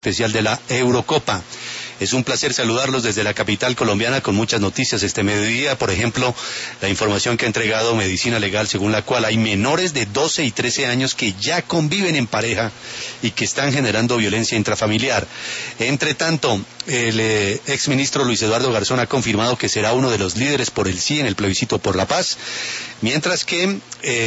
especial de la Eurocopa. Es un placer saludarlos desde la capital colombiana con muchas noticias este mediodía. Por ejemplo, la información que ha entregado Medicina Legal, según la cual hay menores de 12 y 13 años que ya conviven en pareja y que están generando violencia intrafamiliar. Entre tanto, el exministro Luis Eduardo Garzón ha confirmado que será uno de los líderes por el sí en el plebiscito por la paz, mientras que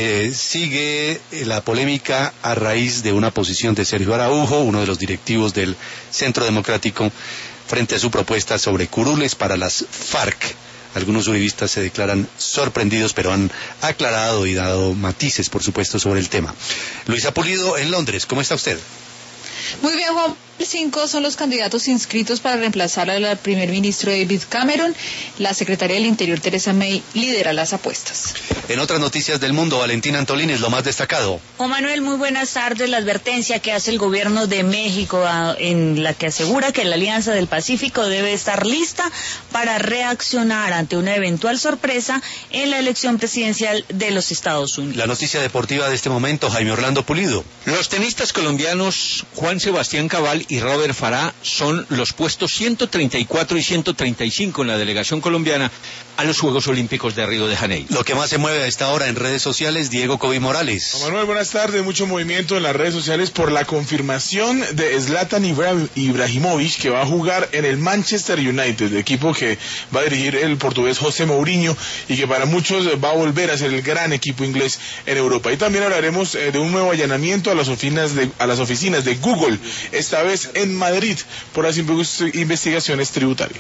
sigue la polémica a raíz de una posición de Sergio Araujo, uno de los directivos del Centro Democrático, frente a su propuesta sobre curules para las FARC. Algunos uribistas se declaran sorprendidos, pero han aclarado y dado matices, por supuesto, sobre el tema. Luisa Pulido, en Londres, ¿cómo está usted? Muy bien, Juan. 5 son los candidatos inscritos para reemplazar al primer ministro David Cameron. La secretaria del Interior, Theresa May, lidera las apuestas. En otras noticias del mundo, Valentina Antolín, lo más destacado. Juan Manuel, muy buenas tardes. La advertencia que hace el gobierno de México, en la que asegura que la Alianza del Pacífico debe estar lista para reaccionar ante una eventual sorpresa en la elección presidencial de los Estados Unidos. La noticia deportiva de este momento, Jaime Orlando Pulido. Los tenistas colombianos Juan Sebastián Cabal y Robert Farah son los puestos 134 y 135 en la delegación colombiana a los Juegos Olímpicos de Río de Janeiro. Lo que más se mueve a esta hora en redes sociales, Diego Cobi Morales. Juan Manuel, buenas tardes. Mucho movimiento en las redes sociales por la confirmación de Zlatan Ibrahimovic, que va a jugar en el Manchester United, equipo que va a dirigir el portugués José Mourinho y que para muchos va a volver a ser el gran equipo inglés en Europa. Y también hablaremos de un nuevo allanamiento a las oficinas de Google, esta vez en Madrid, por las investigaciones tributarias.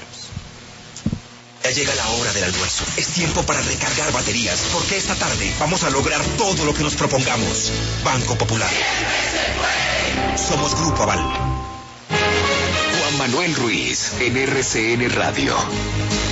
Ya llega la hora del almuerzo. Es tiempo para recargar baterías, porque esta tarde vamos a lograr todo lo que nos propongamos. Banco Popular. Somos Grupo Aval. Juan Manuel Ruiz, en RCN Radio.